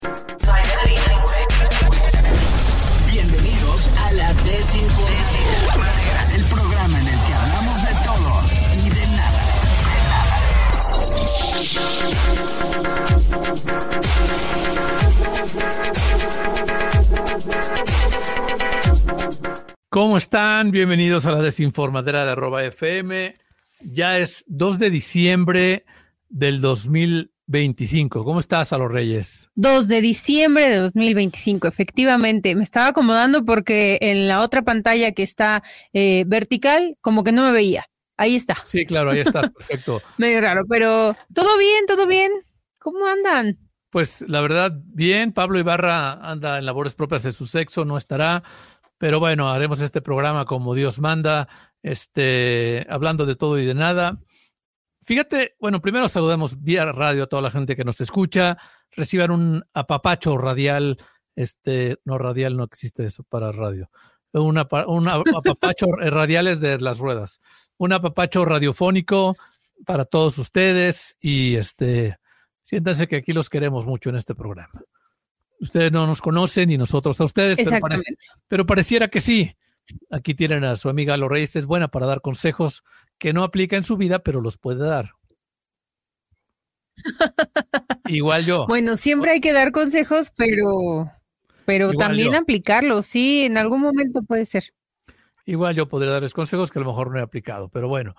Bienvenidos a La Desinformación, el programa en el que hablamos de todo y de nada. ¿Cómo están? Bienvenidos a La Desinformadera de @FM. Ya es 2 de diciembre del 2025. ¿Cómo estás, Alo Reyes? 2 de diciembre de 2025, efectivamente. Me estaba acomodando porque en la otra pantalla que está vertical, como que no me veía. Ahí está. Sí, claro, ahí estás, perfecto. Medio raro, pero todo bien, todo bien. ¿Cómo andan? Pues la verdad, bien. Pablo Ibarra anda en labores propias de su sexo, no estará. Pero bueno, haremos este programa como Dios manda, hablando de todo y de nada. Fíjate, bueno, primero saludamos vía radio a toda la gente que nos escucha. Reciban un apapacho radial, no radial, no existe eso para radio. Un apapacho radiales de las ruedas. Un apapacho radiofónico para todos ustedes y siéntanse que aquí los queremos mucho en este programa. Ustedes no nos conocen y nosotros a ustedes, pero pareciera que sí. Aquí tienen a su amiga Alo Reyes, es buena para dar consejos que no aplica en su vida, pero los puede dar. Igual yo. Bueno, siempre hay que dar consejos, pero también aplicarlos, sí, en algún momento puede ser. Igual yo podría darles consejos que a lo mejor no he aplicado, pero bueno.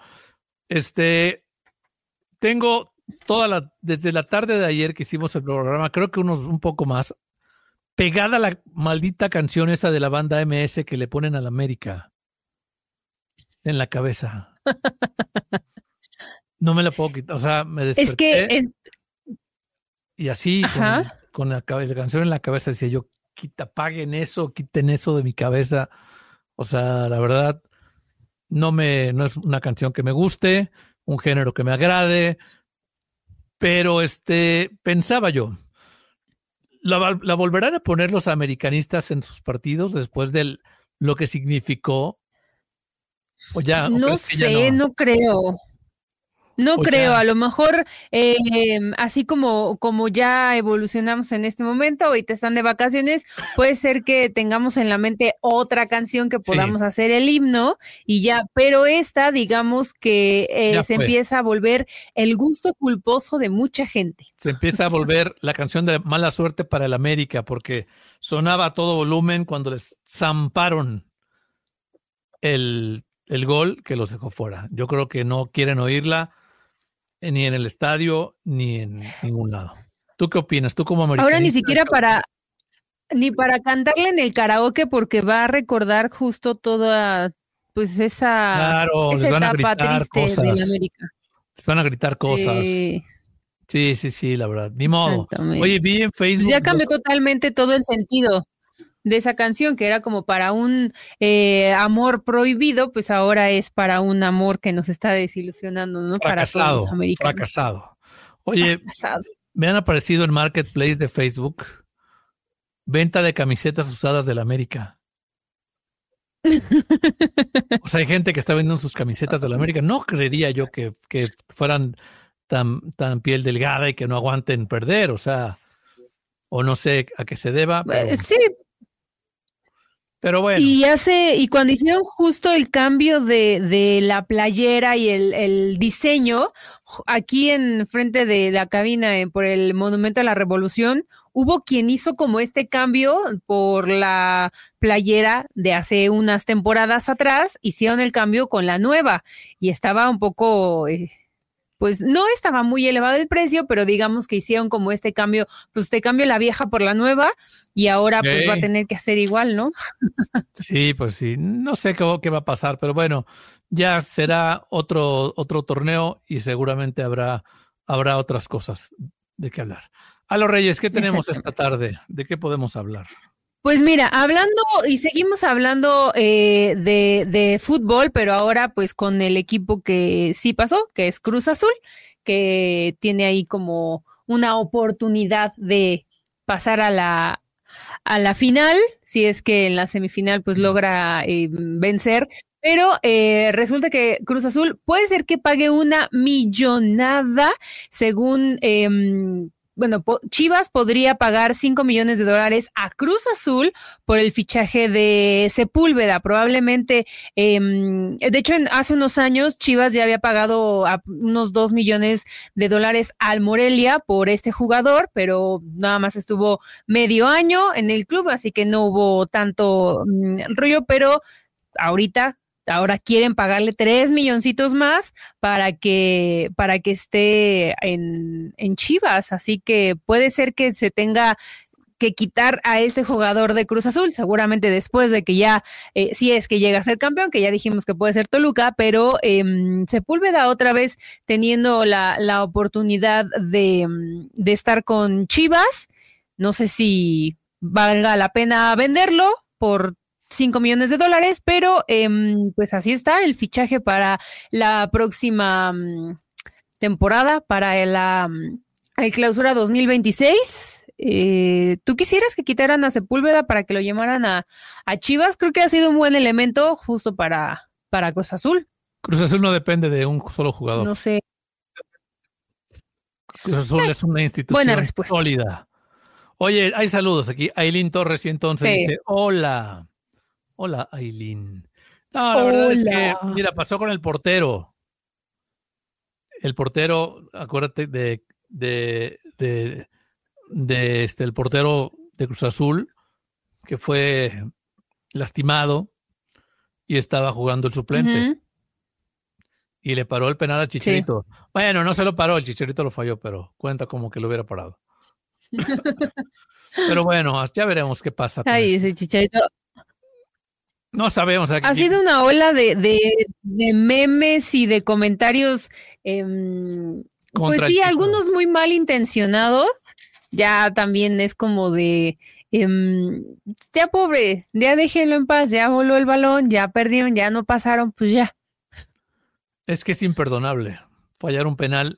Tengo desde la tarde de ayer que hicimos el programa, creo que un poco más, pegada la maldita canción esa de la banda MS que le ponen a la América en la cabeza. No me la puedo quitar, o sea, me desperté. Y así, con la canción en la cabeza, decía yo, quiten eso de mi cabeza. O sea, la verdad, no es una canción que me guste, un género que me agrade, pero pensaba yo, ¿La volverán a poner los americanistas en sus partidos después de lo que significó? ¿O ya? No sé, no creo. No creo, a lo mejor así como ya evolucionamos en este momento, ahorita están de vacaciones, puede ser que tengamos en la mente otra canción que podamos hacer el himno y ya, pero esta digamos que se empieza a volver el gusto culposo de mucha gente. Se empieza a volver la canción de mala suerte para el América porque sonaba a todo volumen cuando les zamparon el gol que los dejó fuera. Yo creo que no quieren oírla ni en el estadio, ni en ningún lado. ¿Tú qué opinas? ¿Tú como americanista? Ahora ni siquiera para cantarle en el karaoke porque va a recordar justo toda pues esa etapa triste de la América. Les van a gritar cosas. Sí, la verdad. Ni modo. Oye, vi en Facebook. Ya cambió totalmente todo el sentido de esa canción, que era como para un amor prohibido, pues ahora es para un amor que nos está desilusionando, ¿no? Fracasado, para todos los americanos. Fracasado. Oye, me han aparecido en Marketplace de Facebook venta de camisetas usadas de la América. O sea, hay gente que está vendiendo sus camisetas de la América. No creería yo que fueran tan piel delgada y que no aguanten perder, o sea, o no sé a qué se deba. Pero... Sí. Pero bueno. Y cuando hicieron justo el cambio de la playera y el diseño, aquí en frente de la cabina por el Monumento a la Revolución, hubo quien hizo como este cambio por la playera de hace unas temporadas atrás, hicieron el cambio con la nueva y estaba un poco... pues no estaba muy elevado el precio, pero digamos que hicieron como este cambio, pues te cambio la vieja por la nueva y ahora pues va a tener que hacer igual, ¿no? Sí, pues sí, no sé qué va a pasar, pero bueno, ya será otro torneo y seguramente habrá otras cosas de qué hablar. Alo Reyes, ¿qué tenemos esta tarde? ¿De qué podemos hablar? Pues mira, seguimos hablando de fútbol, pero ahora pues con el equipo que sí pasó, que es Cruz Azul, que tiene ahí como una oportunidad de pasar a la final, si es que en la semifinal pues logra vencer, pero resulta que Cruz Azul puede ser que pague una millonada según Chivas podría pagar $5 millones a Cruz Azul por el fichaje de Sepúlveda. Probablemente, de hecho, hace unos años Chivas ya había pagado a unos $2 millones al Morelia por este jugador, pero nada más estuvo medio año en el club, así que no hubo tanto rollo, pero ahora quieren pagarle 3 milloncitos más para que esté en Chivas, así que puede ser que se tenga que quitar a este jugador de Cruz Azul, seguramente después de que ya, si es que llega a ser campeón, que ya dijimos que puede ser Toluca, pero Sepúlveda otra vez teniendo la oportunidad de estar con Chivas, no sé si valga la pena venderlo por $5 millones, pero pues así está el fichaje para la próxima temporada, para el clausura 2026. ¿Tú quisieras que quitaran a Sepúlveda para que lo llamaran a Chivas? Creo que ha sido un buen elemento justo para Cruz Azul. Cruz Azul no depende de un solo jugador. No sé. Cruz Azul es una institución respuesta. Sólida. Oye, hay saludos aquí. Ailín Torres y entonces dice, hola, Ailín. No, la verdad es que, mira, pasó con el portero. El portero, acuérdate el portero de Cruz Azul, que fue lastimado y estaba jugando el suplente. Uh-huh. Y le paró el penal al Chicharito. Sí. Bueno, no se lo paró, el Chicharito lo falló, pero cuenta como que lo hubiera parado. Pero bueno, ya veremos qué pasa. Ay, ese Chicharito. No sabemos. Aquí. Ha sido una ola de memes y de comentarios, pues sí, algunos muy malintencionados. Ya también es como de, ya pobre, ya déjenlo en paz, ya voló el balón, ya perdieron, ya no pasaron, pues ya. Es que es imperdonable fallar un penal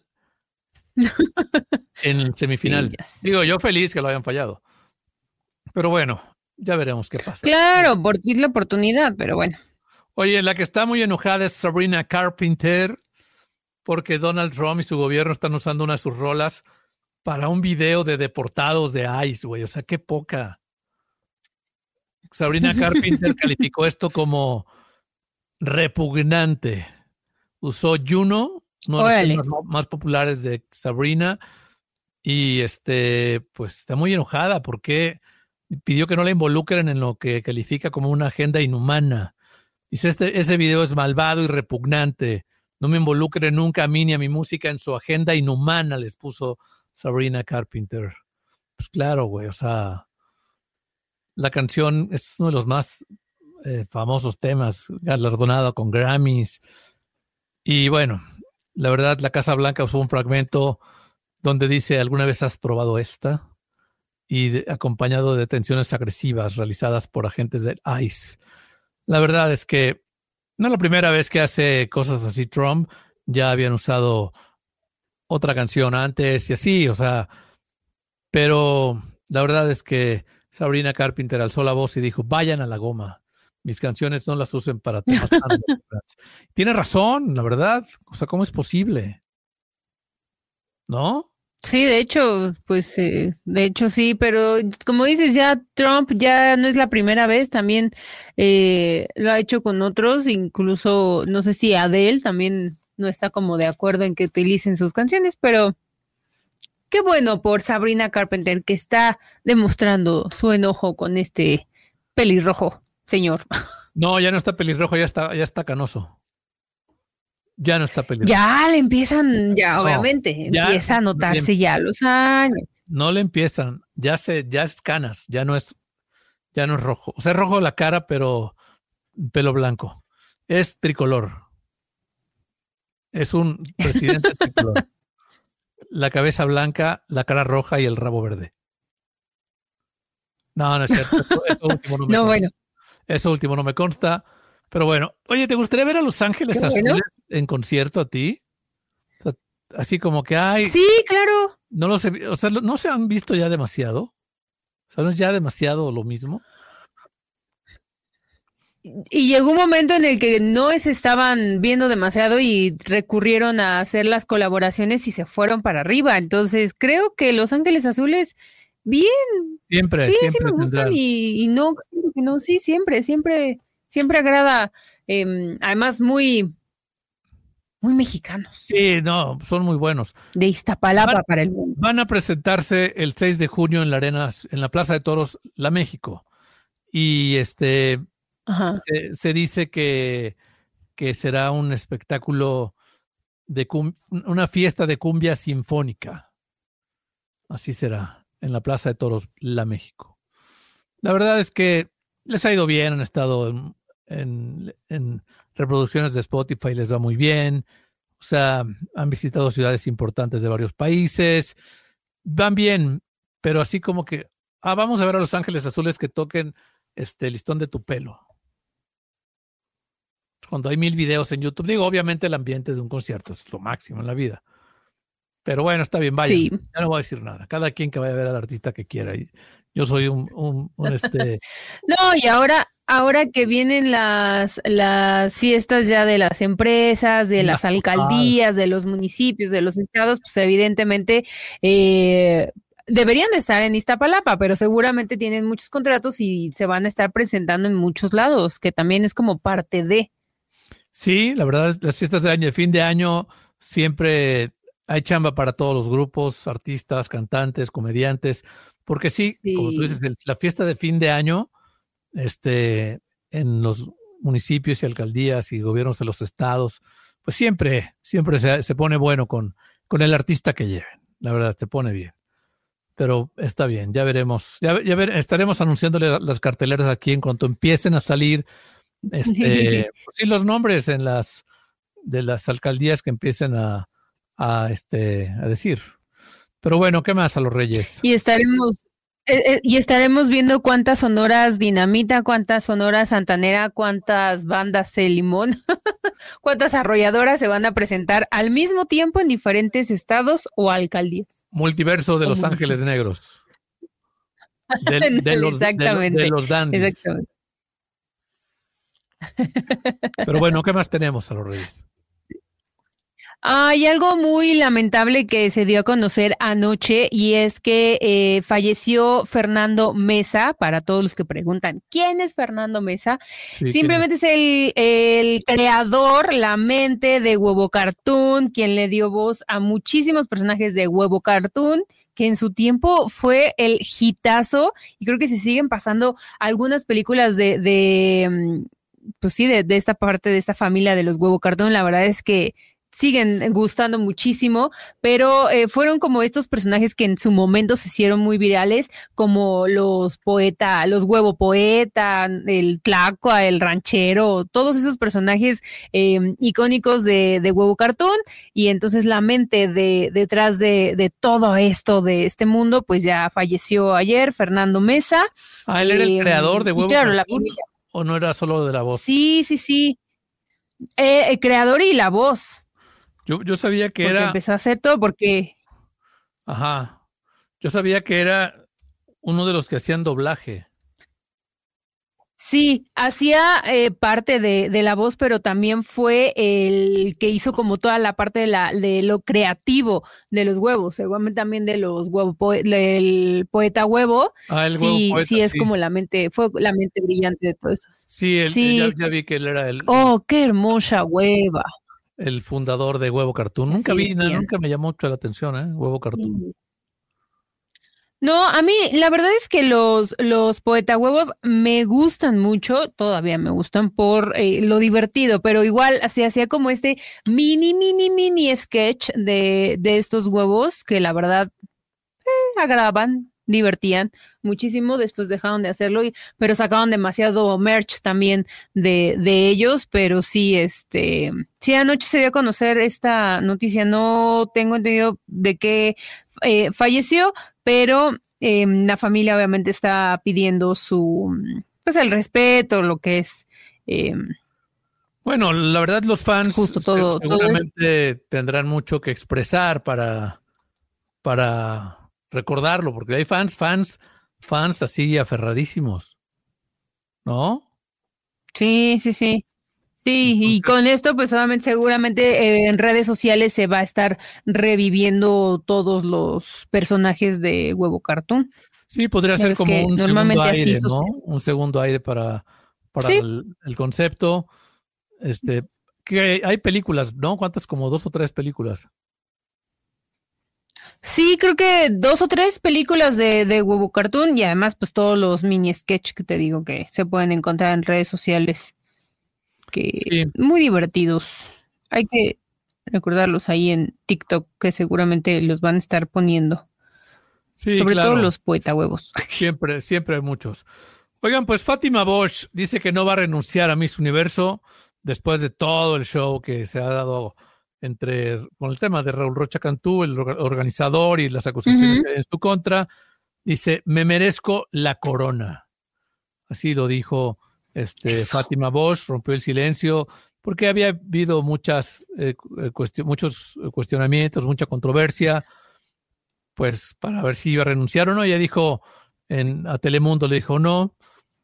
en el semifinal. Sí, digo, yo feliz que lo hayan fallado. Pero bueno, ya veremos qué pasa. Claro, por ti la oportunidad, pero bueno. Oye, la que está muy enojada es Sabrina Carpenter, porque Donald Trump y su gobierno están usando una de sus rolas para un video de deportados de ICE, güey. O sea, qué poca. Sabrina Carpenter calificó esto como repugnante. Usó Juno, uno de los temas más populares de Sabrina, y pues está muy enojada porque pidió que no la involucren en lo que califica como una agenda inhumana. Dice, ese video es malvado y repugnante. No me involucren nunca a mí ni a mi música en su agenda inhumana, les puso Sabrina Carpenter. Pues claro, güey, o sea, la canción es uno de los más famosos temas, galardonado con Grammys. Y bueno, la verdad, la Casa Blanca usó un fragmento donde dice, ¿alguna vez has probado esta? Y acompañado de detenciones agresivas realizadas por agentes del ICE. La verdad es que no es la primera vez que hace cosas así Trump. Ya habían usado otra canción antes y así, o sea, pero la verdad es que Sabrina Carpenter alzó la voz y dijo, vayan a la goma. Mis canciones no las usen para temas tan Tiene razón, la verdad. O sea, ¿cómo es posible? ¿No? Sí, de hecho, pues, de hecho sí, pero como dices, ya Trump ya no es la primera vez, también lo ha hecho con otros, incluso, no sé si Adele también no está como de acuerdo en que utilicen sus canciones, pero qué bueno por Sabrina Carpenter que está demostrando su enojo con este pelirrojo, señor. No, ya no está pelirrojo, ya está canoso. Ya no está pelirrojo. Ya le empiezan, ya no, obviamente, ya, empieza a notarse ya los años. No le empiezan, ya es canas, ya no es rojo. O sea, es rojo la cara, pero pelo blanco. Es tricolor. Es un presidente tricolor. La cabeza blanca, la cara roja y el rabo verde. No, no es cierto. Eso último no me consta. Bueno. Eso último no me consta. Pero bueno, oye, ¿te gustaría ver a Los Ángeles Azules en concierto a ti? O sea, así como que hay. Sí, claro. No lo sé, o sea, no se han visto ya demasiado. O sea, no es ya demasiado lo mismo. Y llegó un momento en el que no se estaban viendo demasiado y recurrieron a hacer las colaboraciones y se fueron para arriba. Entonces, creo que Los Ángeles Azules, bien, Siempre, sí siempre me gustan tendrán. y no, siento que no, sí, siempre agrada. Además, muy mexicanos, Sí, no, son muy buenos. de Van, Iztapalapa para el mundo. van a presentarse el 6 de junio en la Arenas, en la Plaza de Toros, La México. Y Ajá. se dice que será un espectáculo una fiesta de cumbia sinfónica. Así será, en la Plaza de Toros, La México. La verdad es que les ha ido bien, han estado en reproducciones de Spotify, les va muy bien. O sea, han visitado ciudades importantes de varios países. Van bien, pero así como que, vamos a ver a Los Ángeles Azules que toquen Listón de tu pelo. Cuando hay 1000 videos en YouTube, digo, obviamente el ambiente de un concierto es lo máximo en la vida. Pero bueno, está bien, vayan. Sí. Ya no voy a decir nada. Cada quien que vaya a ver al artista que quiera. Y yo soy No, y ahora que vienen las fiestas ya de las empresas, de las alcaldías, de los municipios, de los estados, pues evidentemente deberían de estar en Iztapalapa, pero seguramente tienen muchos contratos y se van a estar presentando en muchos lados, que también es como parte de. Sí, la verdad, las fiestas de año, de fin de año, siempre hay chamba para todos los grupos, artistas, cantantes, comediantes, porque sí, como tú dices, la fiesta de fin de año, en los municipios y alcaldías y gobiernos de los estados, pues siempre se pone bueno con el artista que lleven. La verdad, se pone bien. Pero está bien, ya veremos. Estaremos anunciándole las carteleras aquí en cuanto empiecen a salir pues sí, los nombres de las alcaldías que empiecen a decir. Pero bueno, ¿qué más a los Reyes? Y estaremos viendo cuántas sonoras Dinamita, cuántas sonoras Santanera, cuántas bandas de Limón, cuántas arrolladoras se van a presentar al mismo tiempo en diferentes estados o alcaldías. Multiverso de Los Ángeles Negros. Exactamente. De los dandies. Exactamente. Pero bueno, ¿qué más tenemos a los Reyes? Hay algo muy lamentable que se dio a conocer anoche y es que falleció Fernando Mesa. Para todos los que preguntan, ¿quién es Fernando Mesa? Sí, simplemente es el creador, la mente de Huevo Cartoon, quien le dio voz a muchísimos personajes de Huevo Cartoon, que en su tiempo fue el hitazo, y creo que se siguen pasando algunas películas pues sí, de esta parte, de esta familia de los Huevo Cartoon. La verdad es que siguen gustando muchísimo, pero fueron como estos personajes que en su momento se hicieron muy virales, como los Huevo Poeta, el Tlacua, el Ranchero, todos esos personajes icónicos de Huevo Cartoon. Y entonces la mente detrás de todo esto, de este mundo, pues ya falleció ayer, Fernando Mesa. Él era el creador de Huevo claro, Cartoon, ¿o no era solo de la voz? Sí. El creador y la voz. Yo sabía que porque era... empezó a hacer todo porque... Ajá. Yo sabía que era uno de los que hacían doblaje. Sí, hacía parte de la voz, pero también fue el que hizo como toda la parte de lo creativo de los huevos, seguramente también de los huevos, del poeta huevo. El sí, huevo poeta, sí, es como fue la mente brillante de todo eso. Sí, ya vi que él era el... Oh, qué hermosa hueva. El fundador de Huevo Cartoon. Nunca me llamó mucho la atención, Huevo Cartoon. Sí. No, a mí la verdad es que los poeta huevos me gustan mucho, todavía me gustan por lo divertido, pero igual se hacía como este mini sketch de estos huevos que la verdad agradaban, divertían muchísimo. Después dejaron de hacerlo, pero sacaban demasiado merch también de ellos. Pero sí, sí, anoche se dio a conocer esta noticia. No tengo entendido de qué falleció, pero la familia obviamente está pidiendo pues el respeto, lo que es. Bueno, la verdad los fans justo seguramente tendrán mucho que expresar para recordarlo, porque hay fans así aferradísimos, ¿no? Sí. Sí, y Entonces, con esto, pues seguramente en redes sociales se va a estar reviviendo todos los personajes de Huevo Cartoon. sí, podría Ya ser ves como que un segundo normalmente así aire, ¿no? sucede. Un segundo aire para Sí, el concepto. Este, que hay películas, ¿no? ¿Cuántas? Como 2 o 3 películas. sí, creo que 2 o 3 películas de Huevo Cartoon y además pues todos los mini sketch que te digo que se pueden encontrar en redes sociales, que Sí, muy divertidos. Hay que recordarlos ahí en TikTok, que seguramente los van a estar poniendo. sí, Sobre todo claro. los poeta huevos. Siempre hay muchos. Oigan, pues Fátima Bosch dice que no va a renunciar a Miss Universo después de todo el show que se ha dado con el tema de Raúl Rocha Cantú, el organizador, y las acusaciones que hay en su contra. Dice, me merezco la corona. Así lo dijo Eso. Fátima Bosch, rompió el silencio, porque había habido muchos cuestionamientos, mucha controversia, pues para ver si iba a renunciar o no. Ella dijo a Telemundo, le dijo, no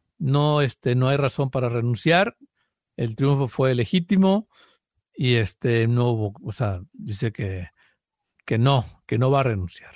hay razón para renunciar, el triunfo fue legítimo y no hubo, o sea, dice que no va a renunciar,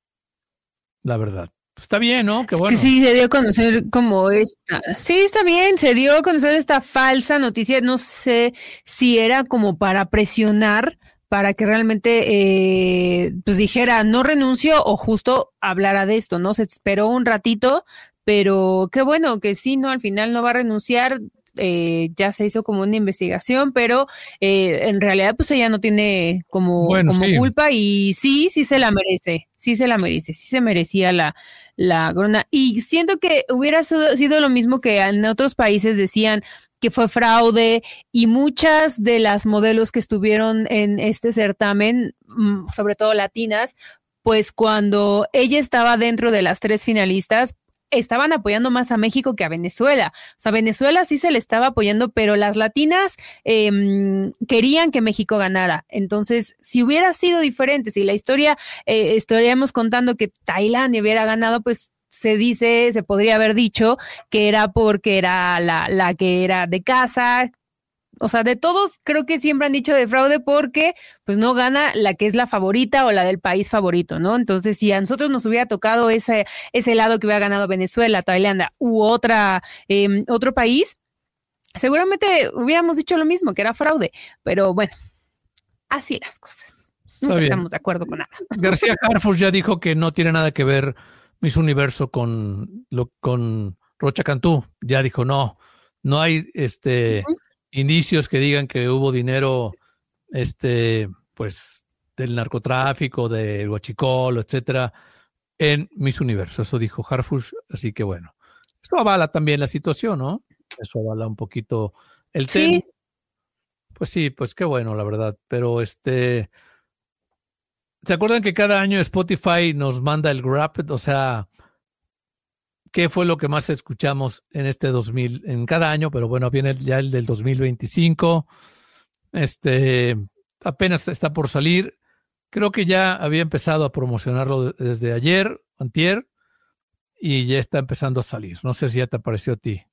la verdad. Pues está bien, ¿no? Qué Es que bueno. sí, se dio a conocer como esta. Sí, está bien, se dio a conocer esta falsa noticia. No sé si era como para presionar, para que realmente pues dijera no renuncio o justo hablara de esto, ¿no? Se esperó un ratito, pero qué bueno que sí, ¿no? Al final no va a renunciar. Ya se hizo como una investigación, pero en realidad pues ella no tiene como Bueno, sí. culpa y sí se la merece, sí se merecía la corona. Y siento que hubiera sido lo mismo que en otros países decían que fue fraude y muchas de las modelos que estuvieron en este certamen, sobre todo latinas, pues cuando ella estaba dentro de las 3 finalistas, estaban apoyando más a México que a Venezuela. O sea, Venezuela sí se le estaba apoyando, pero las latinas querían que México ganara. Entonces, si hubiera sido diferente, si la historia estaríamos contando que Tailandia hubiera ganado, pues se podría haber dicho que era porque era la que era de casa. O sea, de todos creo que siempre han dicho de fraude porque pues no gana la que es la favorita o la del país favorito, ¿no? Entonces, si a nosotros nos hubiera tocado ese lado que hubiera ganado Venezuela, Tailandia u otro país, seguramente hubiéramos dicho lo mismo, que era fraude. Pero bueno, así las cosas. Está Nunca bien. estamos de acuerdo con nada. García Harfuch ya dijo que no tiene nada que ver Miss Universo con Rocha Cantú. Ya dijo, no hay indicios que digan que hubo dinero pues del narcotráfico, del huachicol, etcétera, en Miss Universo. Eso dijo Harfuch, así que bueno. Esto avala también la situación, ¿no? Eso avala un poquito el tema. Pues sí, pues qué bueno, la verdad. Pero ¿se acuerdan que cada año Spotify nos manda el Wrapped? O sea, ¿qué fue lo que más escuchamos en cada año? Pero bueno, viene ya el del 2025. Apenas está por salir. Creo que ya había empezado a promocionarlo desde ayer, antier, y ya está empezando a salir. No sé si ya te apareció a ti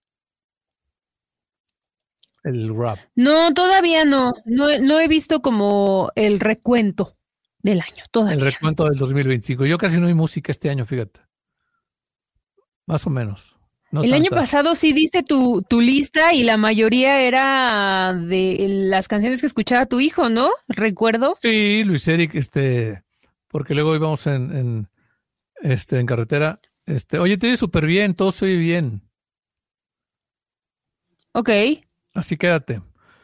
el rap. No, todavía no. No he visto como el recuento del año, todavía. El recuento del 2025. Yo casi no hay música este año, fíjate. Más o menos. No el tanta. año pasado sí diste tu lista y la mayoría era de las canciones que escuchaba tu hijo, ¿no? Recuerdo. Sí, Luis Eric, porque luego íbamos en carretera. Oye, te oye súper bien, todo se oye bien. Ok. Así quédate.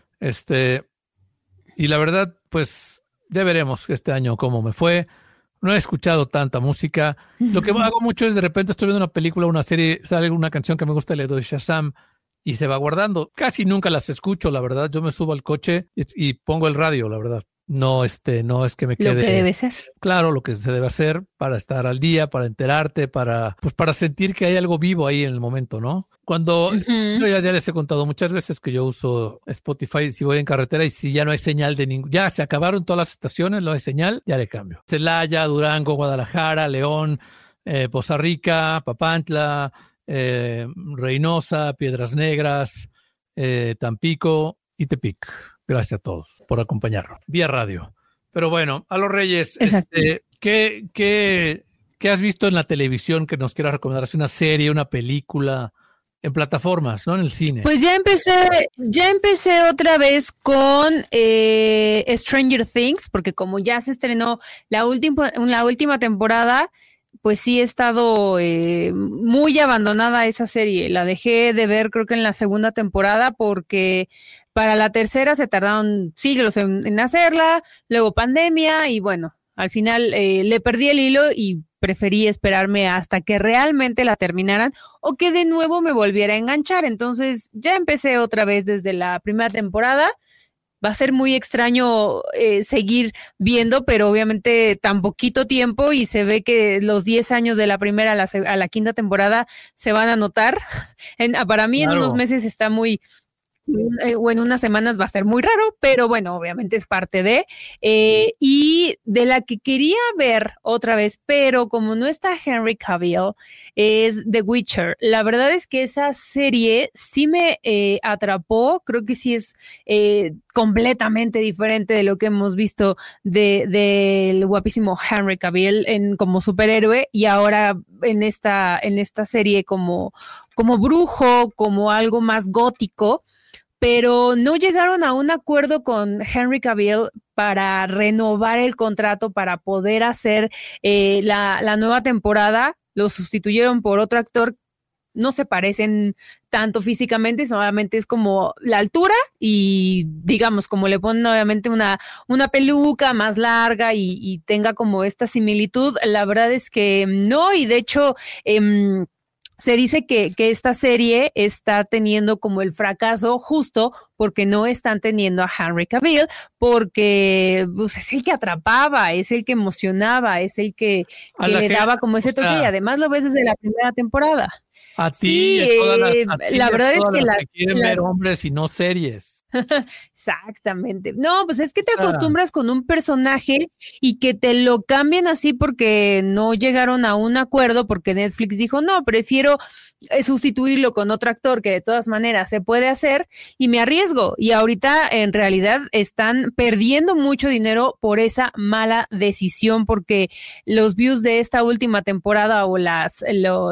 Y la verdad, pues ya veremos este año cómo me fue. No he escuchado tanta música. Lo que hago mucho es de repente estoy viendo una película, una serie, sale una canción que me gusta, le doy Shazam y se va guardando. Casi nunca las escucho, la verdad. Yo me subo al coche y pongo el radio, la verdad. No, no es que me quede. Lo que debe ser. Claro, lo que se debe hacer para estar al día, para enterarte, para sentir que hay algo vivo ahí en el momento, ¿no? Cuando yo ya les he contado muchas veces que yo uso Spotify si voy en carretera y si ya no hay señal de ya se acabaron todas las estaciones, no hay señal, ya le cambio. Celaya, Durango, Guadalajara, León, Poza Rica, Papantla, Reynosa, Piedras Negras, Tampico y Tepic. Gracias a todos por acompañarnos vía radio. Pero bueno, a los Reyes, ¿qué has visto en la televisión que nos quieras recomendar? ¿Es una serie, una película en plataformas, no en el cine? Pues ya empecé otra vez con Stranger Things, porque como ya se estrenó la última temporada, pues sí he estado muy abandonada esa serie. La dejé de ver creo que en la segunda temporada porque para la tercera se tardaron siglos en hacerla, luego pandemia y bueno, al final le perdí el hilo y preferí esperarme hasta que realmente la terminaran o que de nuevo me volviera a enganchar. Entonces ya empecé otra vez desde la primera temporada. Va a ser muy extraño seguir viendo, pero obviamente tan poquito tiempo y se ve que los 10 años de la primera a la quinta temporada se van a notar. Para mí claro. En unos meses está muy... o en unas semanas va a ser muy raro, pero bueno, obviamente es parte de, y de la que quería ver otra vez, pero como no está Henry Cavill, es The Witcher. La verdad es que esa serie sí me atrapó, creo que sí es completamente diferente de lo que hemos visto del guapísimo Henry Cavill como superhéroe y ahora en esta serie como brujo, como algo más gótico, pero no llegaron a un acuerdo con Henry Cavill para renovar el contrato para poder hacer la nueva temporada. Lo sustituyeron por otro actor. No se parecen tanto físicamente, solamente es como la altura y digamos como le ponen obviamente una peluca más larga y tenga como esta similitud. La verdad es que no, y de hecho se dice que esta serie está teniendo como el fracaso justo porque no están teniendo a Henry Cavill, porque pues, es el que atrapaba, es el que emocionaba, es el que le daba como ese toque y además lo ves desde la primera temporada. A ti, sí, la verdad es que quieren ver hombres y no series. Exactamente. No, pues es que te acostumbras con un personaje y que te lo cambien así porque no llegaron a un acuerdo, porque Netflix dijo, no, prefiero sustituirlo con otro actor que de todas maneras se puede hacer y me arriesgo. Y ahorita en realidad están perdiendo mucho dinero por esa mala decisión porque los views de esta última temporada o las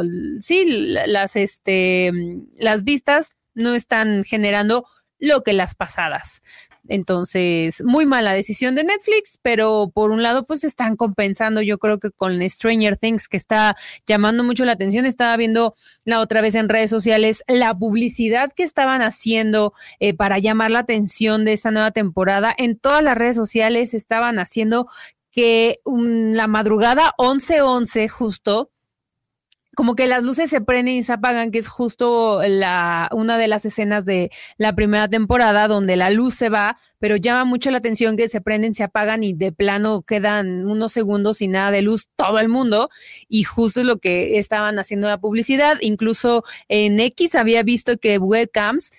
vistas no están generando lo que las pasadas. Entonces, muy mala decisión de Netflix, pero por un lado, pues están compensando, yo creo que con Stranger Things, que está llamando mucho la atención. Estaba viendo la otra vez en redes sociales la publicidad que estaban haciendo para llamar la atención de esta nueva temporada. En todas las redes sociales estaban haciendo que la madrugada 11:11 justo, como que las luces se prenden y se apagan, que es justo una de las escenas de la primera temporada donde la luz se va, pero llama mucho la atención que se prenden, se apagan y de plano quedan unos segundos sin nada de luz todo el mundo, y justo es lo que estaban haciendo la publicidad. Incluso en X había visto que webcams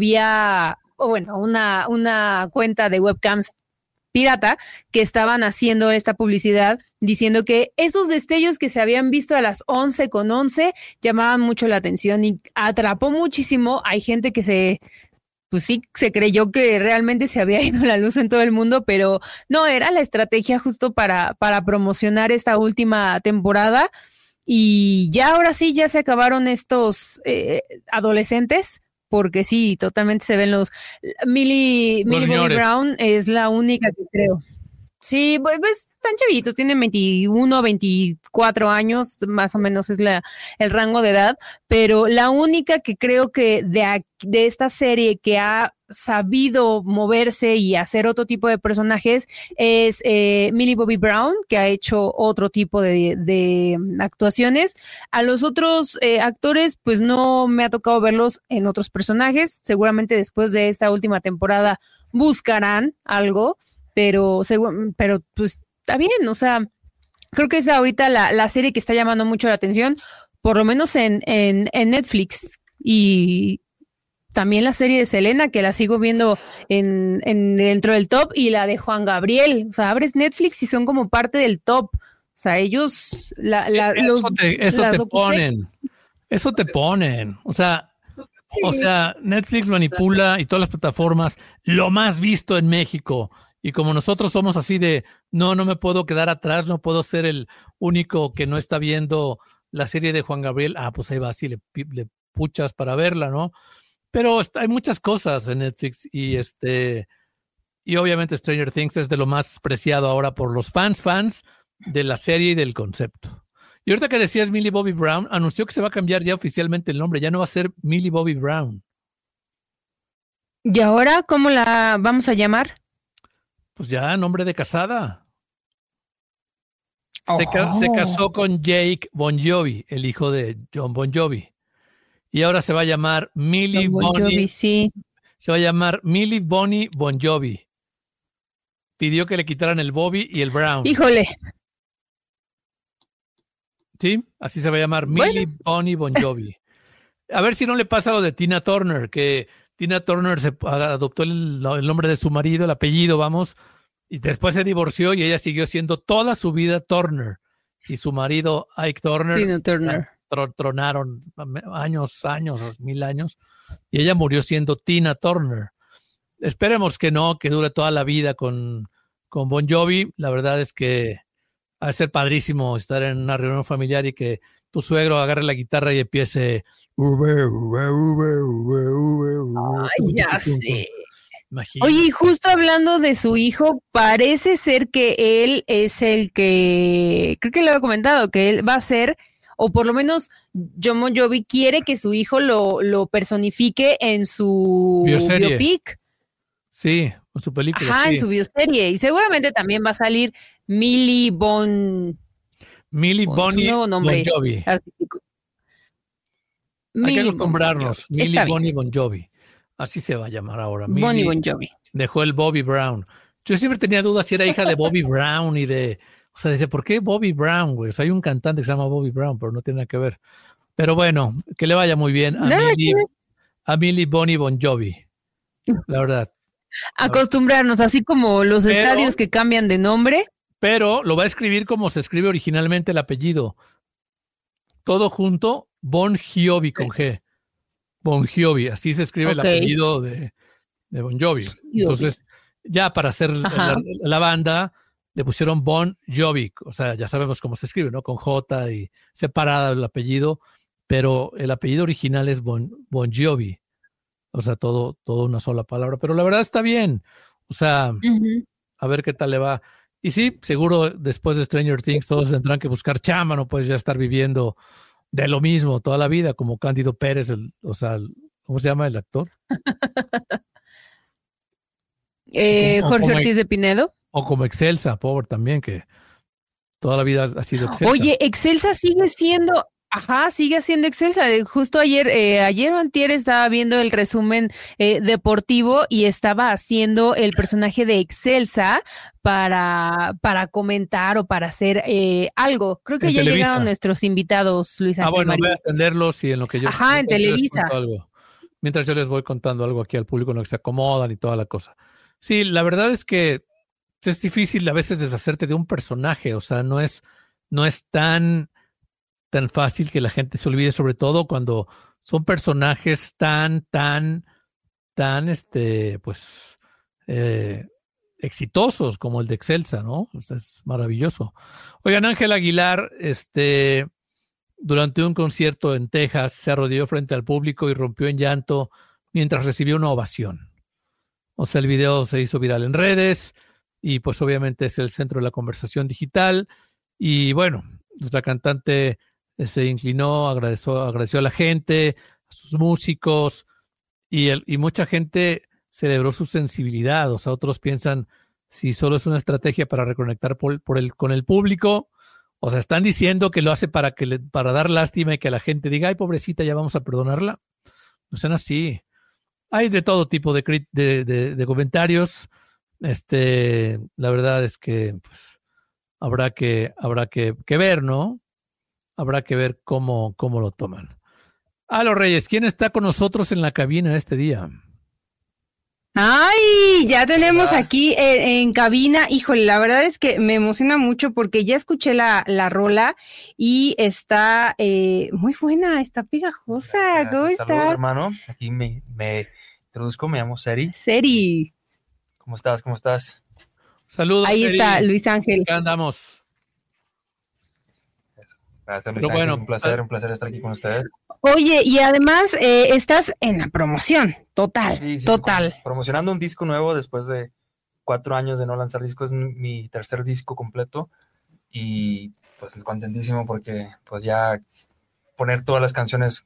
una cuenta de webcams pirata que estaban haciendo esta publicidad diciendo que esos destellos que se habían visto a las 11:11 llamaban mucho la atención y atrapó muchísimo. Hay gente que se creyó que realmente se había ido la luz en todo el mundo, pero no, era la estrategia justo para promocionar esta última temporada. Y ya ahora sí, ya se acabaron estos adolescentes, porque sí, totalmente se ven Millie Bobby Brown es la única que creo. Sí, pues están chavitos, tienen 21, 24 años, más o menos es el rango de edad, pero la única que creo que de esta serie que ha sabido moverse y hacer otro tipo de personajes es Millie Bobby Brown, que ha hecho otro tipo de actuaciones. A los otros actores, pues no me ha tocado verlos en otros personajes. Seguramente después de esta última temporada buscarán algo, pero pues está bien, o sea, creo que es ahorita la serie que está llamando mucho la atención, por lo menos en Netflix. Y también la serie de Selena, que la sigo viendo dentro del top, y la de Juan Gabriel. O sea, abres Netflix y son como parte del top. O sea, ellos eso te ponen. O sea, Sí. O sea, Netflix manipula y todas las plataformas lo más visto en México. Y como nosotros somos así de, no me puedo quedar atrás, no puedo ser el único que no está viendo la serie de Juan Gabriel, pues ahí va, así le puchas para verla, ¿no? Pero hay muchas cosas en Netflix y obviamente Stranger Things es de lo más preciado ahora por los fans de la serie y del concepto. Y ahorita que decías Millie Bobby Brown, anunció que se va a cambiar ya oficialmente el nombre, ya no va a ser Millie Bobby Brown. ¿Y ahora cómo la vamos a llamar? Pues ya, nombre de casada. Se Oh. casó con Jake Bon Jovi, el hijo de John Bon Jovi. Y ahora se va a llamar Millie Bon Bonnie. Jovi, sí. Se va a llamar Millie Bonnie Bon Jovi. Pidió que le quitaran el Bobby y el Brown. Híjole. Sí, así se va a llamar Bueno. Millie Bonnie Bon Jovi. A ver si no le pasa lo de Tina Turner, que Tina Turner se adoptó el nombre de su marido, el apellido, vamos, y después se divorció y ella siguió siendo toda su vida Turner. Y su marido, Ike Turner, Tina Turner. tronaron años, 1000 años, y ella murió siendo Tina Turner. Esperemos que no, que dure toda la vida con Bon Jovi. La verdad es que va a ser padrísimo estar en una reunión familiar y que tu suegro agarre la guitarra y empiece. Ay, ya sé. Imagínate. Oye, y justo hablando de su hijo, parece ser que él es el que, creo que le había comentado, que él va a ser, o por lo menos Jon Bon Jovi quiere que su hijo lo personifique en su biopic. Sí, en su película. Ajá, sí. en su bioserie. Y seguramente también va a salir Millie Bonnie Bon Jovi. Artístico. Hay que acostumbrarnos. Bon Millie Bonnie Bon Jovi. Así se va a llamar ahora. Bonnie Bon Jovi. Dejó el Bobby Brown. Yo siempre tenía dudas si era hija de Bobby Brown y de... O sea, dice, ¿por qué Bobby Brown, güey? O sea, hay un cantante que se llama Bobby Brown, pero no tiene nada que ver. Pero bueno, que le vaya muy bien a Millie Bonnie Bon Jovi. La verdad. Acostumbrarnos, así como los estadios que cambian de nombre. Pero lo va a escribir como se escribe originalmente el apellido. Todo junto, Bon Jovi con G. Bon Jovi, así se escribe el apellido de Bon Jovi. Entonces, ya para hacer la banda, le pusieron Bon Jovi. O sea, ya sabemos cómo se escribe, ¿no? Con J y separada el apellido, pero el apellido original es Bon Jovi. O sea, todo una sola palabra. Pero la verdad está bien. O sea, a ver qué tal le va. Y sí, seguro después de Stranger Things todos tendrán que buscar chamba, no puedes ya estar viviendo de lo mismo toda la vida, como Cándido Pérez, ¿cómo se llama el actor? Jorge Ortiz de Pinedo. O como Excelsa, pobre también, que toda la vida ha sido Excelsa. Oye, Excelsa sigue siendo Excelsa. Justo ayer o antier estaba viendo el resumen deportivo y estaba haciendo el personaje de Excelsa para comentar o para hacer algo. Creo que en ya Televisa. Llegaron nuestros invitados, Luis Ángel bueno, María. voy a atenderlos y en lo que yo... en Televisa. Mientras yo les voy contando algo aquí al público, en lo que se acomodan y toda la cosa. Sí, la verdad es que es difícil a veces deshacerte de un personaje, o sea, no es tan fácil que la gente se olvide, sobre todo cuando son personajes tan exitosos como el de Excelsa, ¿no? O sea, es maravilloso. Oigan, Ángel Aguilar, durante un concierto en Texas, se arrodilló frente al público y rompió en llanto mientras recibió una ovación. O sea, el video se hizo viral en redes y pues obviamente es el centro de la conversación digital. Y bueno, nuestra cantante se inclinó, agradeció a la gente, a sus músicos y mucha gente celebró su sensibilidad. O sea, otros piensan si solo es una estrategia para reconectar con el público. O sea, están diciendo que lo hace para dar lástima y que la gente diga, ay, pobrecita, ya vamos a perdonarla. No sean así. Hay de todo tipo de comentarios. La verdad es que pues, habrá que ver, ¿no? Habrá que ver cómo lo toman. Los Reyes, ¿quién está con nosotros en la cabina este día? Ay, ya tenemos Hola. aquí en cabina. Híjole, la verdad es que me emociona mucho porque ya escuché la rola y está muy buena, está pegajosa. Gracias. ¿Cómo Saludos, estás? hermano. Aquí me introduzco, me llamo Seri. Seri, ¿Cómo estás? ¿Cómo estás? Saludos, ahí Eri. está Luis Ángel. Acá andamos. Gracias, Luis Pero Ángel. bueno, Un placer estar aquí con ustedes. Oye, y además estás en la promoción, total, Sí, total. promocionando un disco nuevo después de 4 años de no lanzar discos. Es mi tercer disco completo y pues contentísimo porque pues ya poner todas las canciones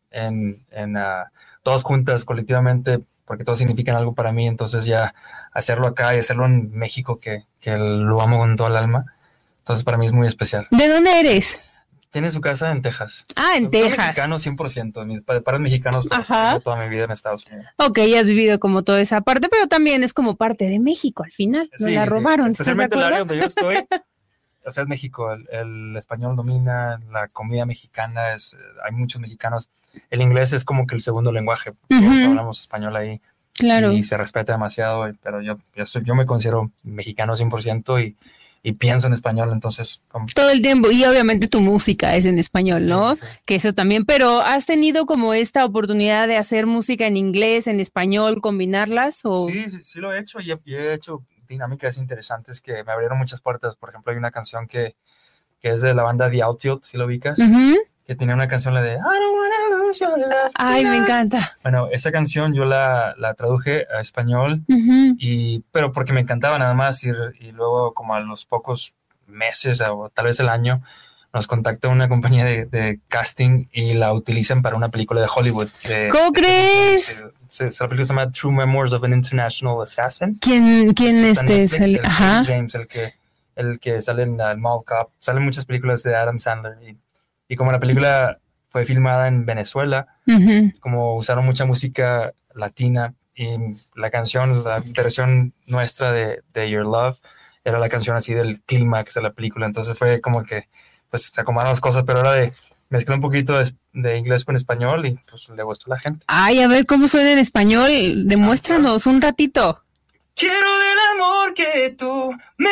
todas juntas colectivamente, porque todas significan algo para mí, entonces ya hacerlo acá y hacerlo en México, que lo amo con toda el alma, entonces para mí es muy especial. ¿De dónde eres? Tiene su casa en Texas. Ah, en Soy Texas. mexicano 100%, mis padres mexicanos, pero Ajá. tengo toda mi vida en Estados Unidos. Ok, ya has vivido como toda esa parte, pero también es como parte de México al final. Nos la robaron. ¿Estás de Especialmente el área acuerdo? donde yo estoy. O sea, es México, el español domina, la comida mexicana, hay muchos mexicanos. El inglés es como que el segundo lenguaje, todos hablamos español ahí. Claro. Y se respeta demasiado, pero yo me considero mexicano 100% y pienso en español, entonces... Todo el tiempo, y obviamente tu música es en español, ¿no? Sí. Que eso también, pero ¿has tenido como esta oportunidad de hacer música en inglés, en español, combinarlas? ¿O? Sí lo he hecho y he hecho dinámicas interesantes que me abrieron muchas puertas. Por ejemplo, hay una canción que es de la banda The Outfield, si lo ubicas, que tenía una canción, la de I don't wanna lose your love. Ay, me encanta. Bueno, esa canción yo la traduje a español, pero porque me encantaba nada más, y luego como a los pocos meses o tal vez el año, nos contacta una compañía de casting y la utilizan para una película de Hollywood. ¿Cómo crees? La película se llama True Memoirs of an International Assassin. ¿Quién es el Ajá. James, el que sale en Mall Cop, salen muchas películas de Adam Sandler, y como la película fue filmada en Venezuela, como usaron mucha música latina, y la canción, la versión nuestra de Your Love, era la canción así del clímax de la película, entonces fue como que pues se acomodaron las cosas, pero era de mezclar un poquito de inglés con español y pues le gustó a la gente. Ay, a ver cómo suena en español, demuéstranos un ratito. Quiero del amor que tú me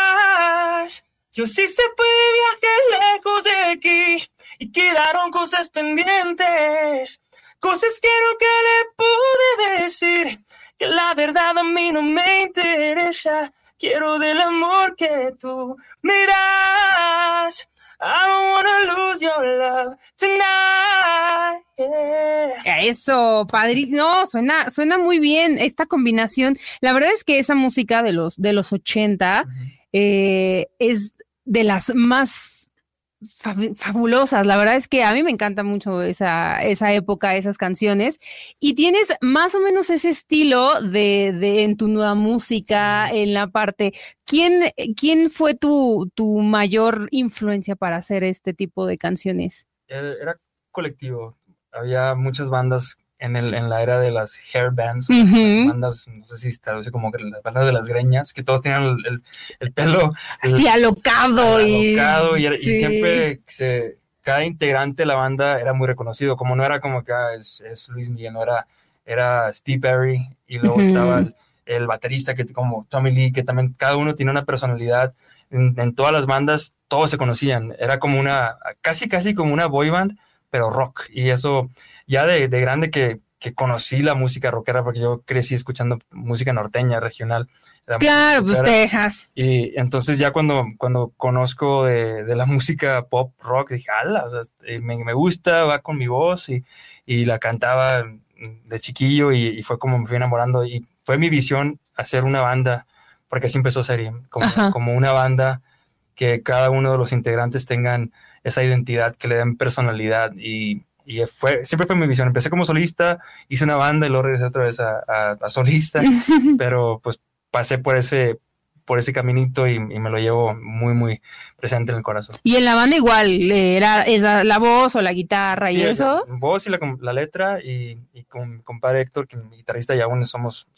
das. Yo sí se fue de viaje lejos de aquí y quedaron cosas pendientes. Cosas que nunca le pude decir, que la verdad a mí no me interesa. Quiero del amor que tú me das. I don't wanna lose your love tonight. Yeah. Eso, padre. No, suena muy bien esta combinación. La verdad es que esa música de los 80 es de las más fabulosas. La verdad es que a mí me encanta mucho esa época, esas canciones. Y tienes más o menos ese estilo de en tu nueva música, en la parte. ¿Quién fue tu mayor influencia para hacer este tipo de canciones? Era colectivo. Había muchas bandas en la era de las hair bands, las bandas, no sé si se traduce como que las bandas de las greñas, que todos tenían el pelo así alocado y siempre cada integrante de la banda era muy reconocido, como no era como que es Luis Miguel, no era Steve Perry, y luego estaba el baterista que como Tommy Lee, que también cada uno tiene una personalidad. En todas las bandas todos se conocían, era como casi como una boy band, pero rock. Y eso ya de grande que conocí la música rockera, porque yo crecí escuchando música norteña, regional. Claro, pues Texas. Y entonces ya cuando conozco de la música pop rock, dije, ala, o sea, me gusta, va con mi voz, y la cantaba de chiquillo, y fue como me fui enamorando, y fue mi visión hacer una banda, porque así empezó Seri, como una banda que cada uno de los integrantes tengan esa identidad, que le den personalidad, y siempre fue mi visión. Empecé como solista, hice una banda y luego regresé otra vez a solista, pero pues pasé por ese caminito y me lo llevo muy, muy presente en el corazón. ¿Y en la banda igual es la voz o la guitarra y eso? La voz y la letra, y con mi compadre Héctor, que es mi guitarrista, y aún somos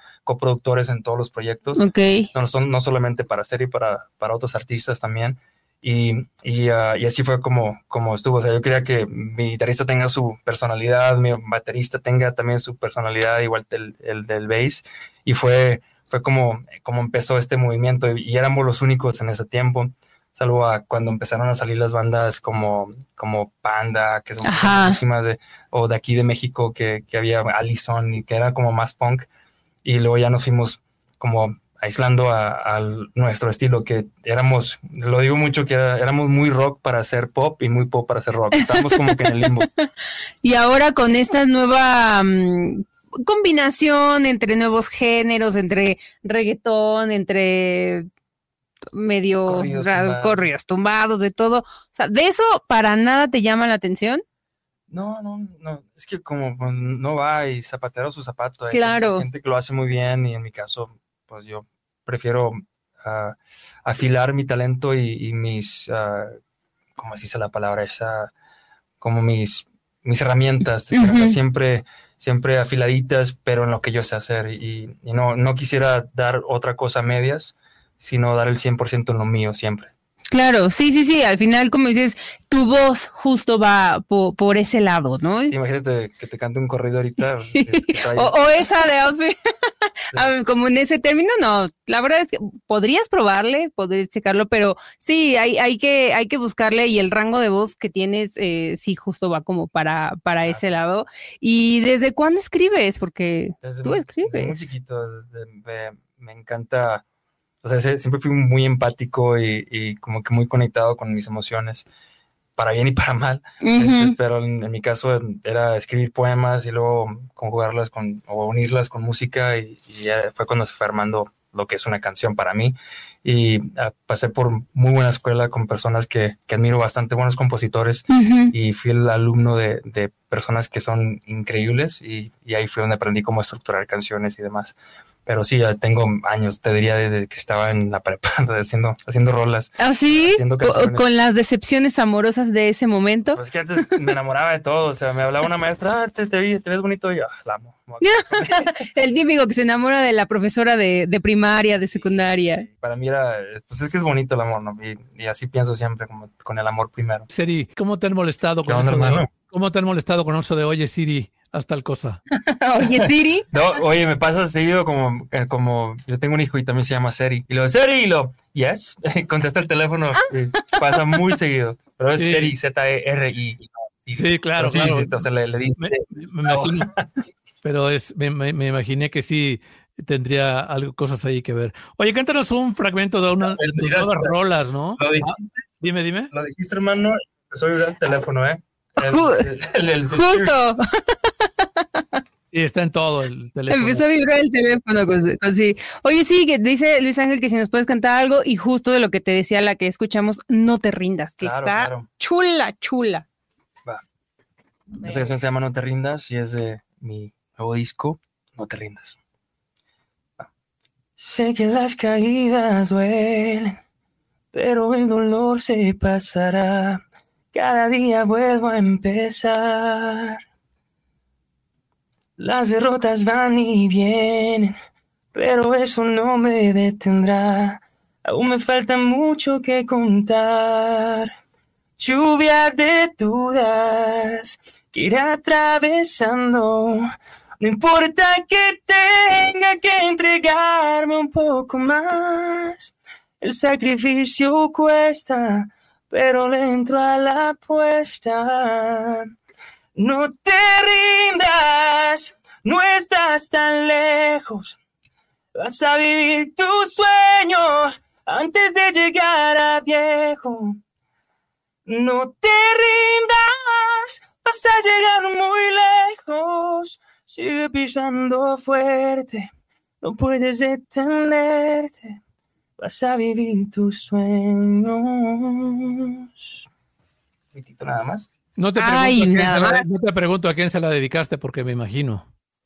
coproductores en todos los proyectos. Okay. No solamente para Seri, para otros artistas también. Y así fue como estuvo. O sea, yo quería que mi guitarrista tenga su personalidad, mi baterista tenga también su personalidad, igual el del bass. Y fue como empezó este movimiento. Y éramos los únicos en ese tiempo, salvo a cuando empezaron a salir las bandas como Panda, que son muchísimas, o de aquí de México, que había Allison y que era como más punk. Y luego ya nos fuimos como aislando a nuestro estilo, que éramos, lo digo mucho, que éramos muy rock para hacer pop y muy pop para hacer rock. Estábamos como que en el limbo. Y ahora con esta nueva combinación entre nuevos géneros, entre reggaetón, entre medio corridos tumbados, de todo. O sea, ¿de eso para nada te llama la atención? No, es que como no va y zapatero su zapato. Claro. Hay gente que lo hace muy bien y en mi caso, pues yo prefiero afilar mi talento y mis, ¿cómo se dice la palabra esa? Como mis herramientas, siempre afiladitas, pero en lo que yo sé hacer. Y no quisiera dar otra cosa a medias, sino dar el 100% en lo mío siempre. Claro, sí, al final, como dices, tu voz justo va por ese lado, ¿no? Sí, imagínate que te cante un corrido ahorita. o esa de outfit, como en ese término, no, la verdad es que podrías probarle, podrías checarlo, pero sí, hay que buscarle, y el rango de voz que tienes, sí, justo va como para ese lado. ¿Y desde cuándo escribes? Porque tú escribes. Desde muy chiquito, me encanta. O sea, siempre fui muy empático y como que muy conectado con mis emociones, para bien y para mal. Pero en mi caso era escribir poemas y luego conjugarlas o unirlas con música, y ya fue cuando se fue armando lo que es una canción para mí. Y pasé por muy buena escuela con personas que admiro bastante, buenos compositores, y fui el alumno de personas que son increíbles, y ahí fue donde aprendí cómo estructurar canciones y demás. Pero sí, ya tengo años, te diría, desde que estaba en la prepa, haciendo rolas. ¿Ah, sí? Haciendo canciones. ¿Con las decepciones amorosas de ese momento? Pues que antes me enamoraba de todo. O sea, me hablaba una maestra, te ves bonito, y yo, la amo. El típico que se enamora de la profesora de primaria, de secundaria. Sí. Para mí era, pues es que es bonito el amor, ¿no? Y así pienso siempre, como con el amor primero. Siri, ¿cómo te han molestado con eso? ¿Cómo te han molestado con eso de oye, Siri? Haz tal cosa. Oye, Siri. No, oye, me pasa seguido como yo tengo un hijo y también se llama Seri. Y Seri, yes, contesta el teléfono. Pasa muy seguido. Pero es Seri, Z-E-R-I. Sí, claro, sí, claro. Sí, entonces le dice. Me imagino. Pero me imaginé que sí tendría cosas ahí que ver. Oye, cántanos un fragmento de una de tus nuevas rolas, ¿no? ¿Lo dijiste? Dime. Lo dijiste, hermano. Soy el teléfono, Justo. Sí, está en todo el teléfono. Empezó a vibrar el teléfono con sí. Oye, sí, que dice Luis Ángel que si nos puedes cantar algo, y justo de lo que te decía la que escuchamos, No te rindas, que está chula. Va. Esa canción se llama No te rindas y es de mi nuevo disco, No te rindas. Va. Sé que las caídas duelen, pero el dolor se pasará. Cada día vuelvo a empezar. Las derrotas van y vienen, pero eso no me detendrá. Aún me falta mucho que contar. Lluvia de dudas que irá atravesando. No importa que tenga que entregarme un poco más. El sacrificio cuesta, pero le entro a la apuesta. No te rindas, no estás tan lejos. Vas a vivir tus sueños antes de llegar a viejo. No te rindas, vas a llegar muy lejos. Sigue pisando fuerte, no puedes detenerte. Vas a vivir tus sueños. Nada más. No te pregunto a quién se la dedicaste, porque me imagino.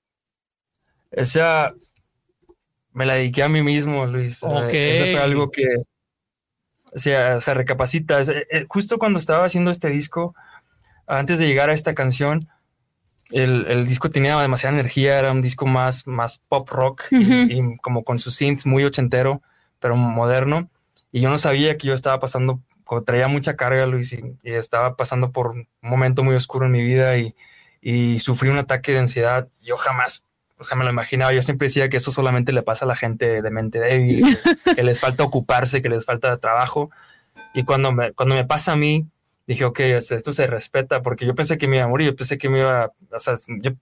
Esa me la dediqué a mí mismo, Luis. Okay. Eso fue algo que se recapacita. Justo cuando estaba haciendo este disco, antes de llegar a esta canción, el disco tenía demasiada energía, era un disco más pop rock, y como con sus synths muy ochentero, pero moderno. Y yo no sabía que yo estaba pasando traía mucha carga, Luis, y estaba pasando por un momento muy oscuro en mi vida y sufrí un ataque de ansiedad. Yo jamás, o sea, me lo imaginaba. Yo siempre decía que eso solamente le pasa a la gente de mente débil, que les falta ocuparse, que les falta trabajo. Y cuando me pasa a mí, dije, ok, o sea, esto se respeta, porque yo pensé que me iba a morir, yo pensé que me iba, o sea,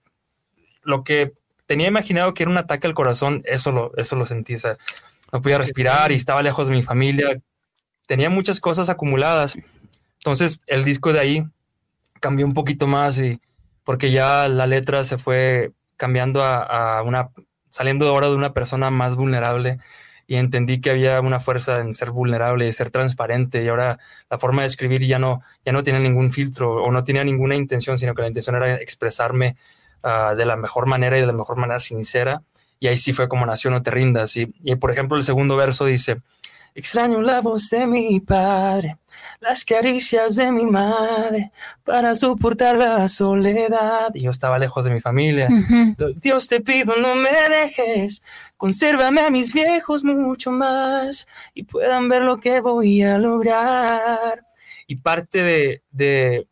lo que tenía imaginado que era un ataque al corazón, eso lo sentí, o sea, no podía respirar y estaba lejos de mi familia, tenía muchas cosas acumuladas. Entonces el disco de ahí cambió un poquito más, porque ya la letra se fue cambiando saliendo ahora de una persona más vulnerable, y entendí que había una fuerza en ser vulnerable y ser transparente, y ahora la forma de escribir ya no tiene ningún filtro o no tenía ninguna intención, sino que la intención era expresarme de la mejor manera y de la mejor manera sincera, y ahí sí fue como nació No Te Rindas. Y por ejemplo el segundo verso dice: extraño la voz de mi padre, las caricias de mi madre, para soportar la soledad. Y yo estaba lejos de mi familia. Dios, te pido, no me dejes, consérvame a mis viejos mucho más, y puedan ver lo que voy a lograr. Y parte de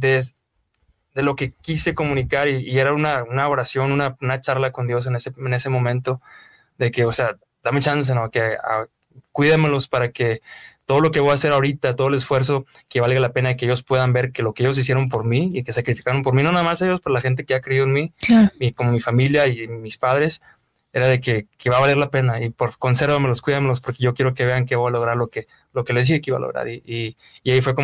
lo que quise comunicar, y era una oración, una charla con Dios en ese momento, de que, o sea, dame chance, ¿no? Cuídamelos para que todo lo que voy a hacer ahorita, todo el esfuerzo, que valga la pena, y que ellos puedan ver que lo que ellos hicieron por mí y que sacrificaron por mí, no nada más ellos, pero la gente que ha creído en mí, claro, y como mi familia y mis padres, era de que va a valer la pena, y consérvamelos, cuídamelos, porque yo quiero que vean que voy a lograr lo que les dije que iba a lograr. Y ahí fue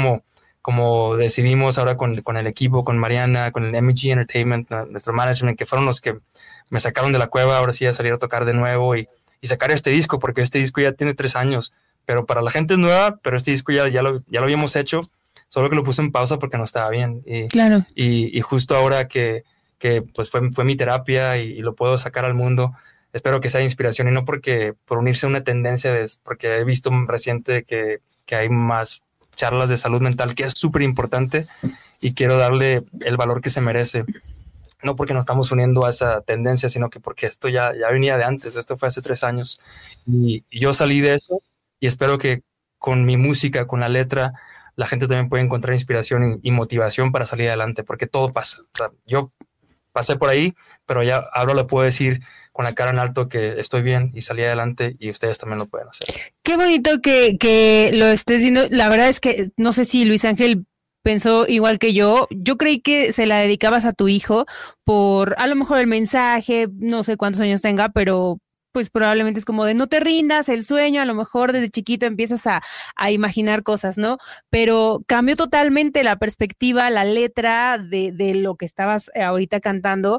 como decidimos ahora con el equipo, con Mariana, con el MG Entertainment, nuestro management, que fueron los que me sacaron de la cueva, ahora sí a salir a tocar de nuevo y sacar este disco, porque este disco ya tiene 3 años, pero para la gente es nueva, pero este disco ya lo habíamos hecho, solo que lo puse en pausa porque no estaba bien. Claro. Y justo ahora que pues fue mi terapia y lo puedo sacar al mundo, espero que sea de inspiración, y no por unirse a una tendencia, porque he visto reciente que hay más charlas de salud mental, que es súper importante, y quiero darle el valor que se merece. No porque nos estamos uniendo a esa tendencia, sino que porque esto ya venía de antes. Esto fue hace 3 años. Y yo salí de eso, y espero que con mi música, con la letra, la gente también pueda encontrar inspiración y motivación para salir adelante, porque todo pasa. O sea, yo pasé por ahí, pero ya ahora le puedo decir con la cara en alto que estoy bien y salí adelante, y ustedes también lo pueden hacer. Qué bonito que lo estés diciendo. La verdad es que no sé si Luis Ángel pensó igual que yo. Yo creí que se la dedicabas a tu hijo por a lo mejor el mensaje, no sé cuántos años tenga, pero pues probablemente es como de no te rindas, el sueño, a lo mejor desde chiquito empiezas a imaginar cosas, ¿no? Pero cambió totalmente la perspectiva, la letra de lo que estabas ahorita cantando,